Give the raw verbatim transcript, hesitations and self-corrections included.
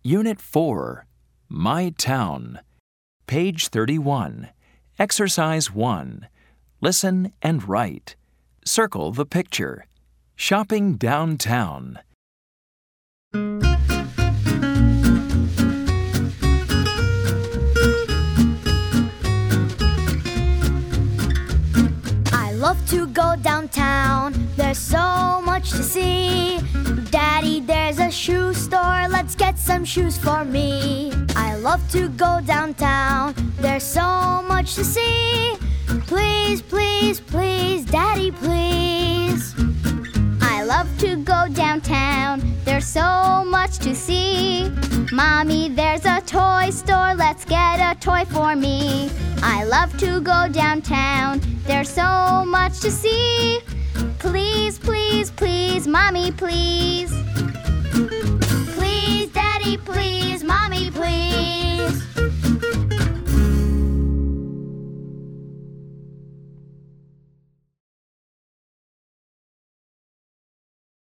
Unit four, My Town. Page thirty-one. Exercise one. Listen and write. Circle the picture. Shopping downtown. I love to go downtown. There's so much to see. Daddy, there's a shoe store. Let's get some shoes for me. I love to go downtown. There's so much to see. Please, please, please, Daddy, please. I love to go downtown. There's so much to see. Mommy, there's a toy store. Let's get a toy for me. I love to go downtown. There's so much to see. Please, please, please, Mommy, please. Please, Daddy, please.